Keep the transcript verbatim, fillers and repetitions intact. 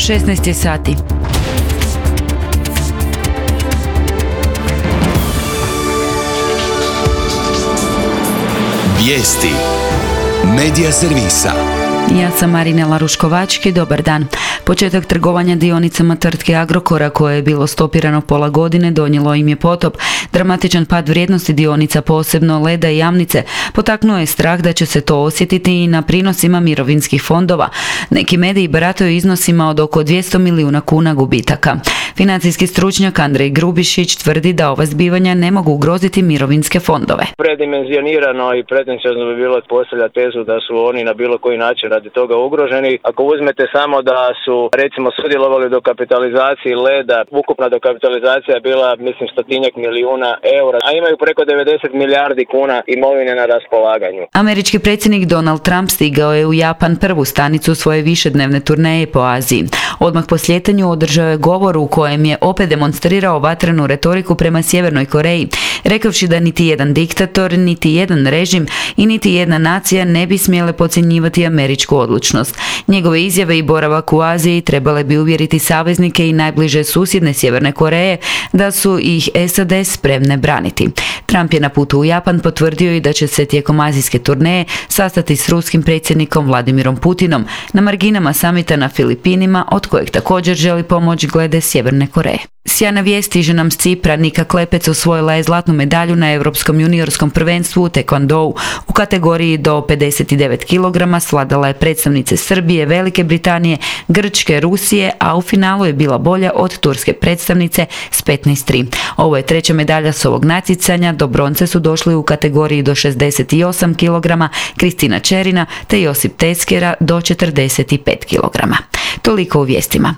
šesnaest je sati. Vijesti Medija servisa. Ja sam Marinela Ruškovački, dobar dan. Početak trgovanja dionicama tvrtke Agrokora koje je bilo stopirano pola godine donijelo im je potop. Dramatičan pad vrijednosti dionica, posebno Leda i Jamnice, potaknuo je strah da će se to osjetiti i na prinosima mirovinskih fondova. Neki mediji barataju iznosima od oko dvjesto milijuna kuna gubitaka. Financijski stručnjak Andrej Grubišić tvrdi da ova zbivanja ne mogu ugroziti mirovinske fondove. Predimenzionirano i pretenciozno bi bilo postavljati tezu da su oni na bilo koji način radi toga ugroženi. Ako uzmete samo da su recimo sudjelovali do kapitalizacije Leda, ukupna dokapitalizacija je bila mislim stotinjak milijuna eura, a imaju preko devedeset milijardi kuna imovine na raspolaganju. Američki predsjednik Donald Trump stigao je u Japan, prvu stanicu svoje višednevne turneje po Aziji. Odmah po slijetanju održao je govor u kojem je opet demonstrirao vatrenu retoriku prema Sjevernoj Koreji, rekavši da niti jedan diktator, niti jedan režim i niti jedna nacija ne bi smjele podcjenjivati američku odlučnost. Njegove izjave i boravak u Aziji trebale bi uvjeriti saveznike i najbliže susjedne Sjeverne Koreje da su ih S A D spremne braniti. Trump je na putu u Japan potvrdio i da će se tijekom azijske turneje sastati s ruskim predsjednikom Vladimirom Putinom na marginama samita na Filipinima, od kojeg također želi pomoć glede Sjeverne Koreje. Sjajna vijest stiže nam s Cipra. Nika Klepec osvojila je zlatnu medalju na Europskom juniorskom prvenstvu u tekvondou. U kategoriji do pedeset devet kilograma svladala je predstavnice Srbije, Velike Britanije, Grčke, Rusije, a u finalu je bila bolja od turske predstavnice s petnaest tri. Ovo je treća medalja s ovog natjecanja. Do bronce su došli u kategoriji do šezdeset osam kilograma Kristina Čerina te Josip Teskera do četrdeset pet kilograma. Toliko u vijestima.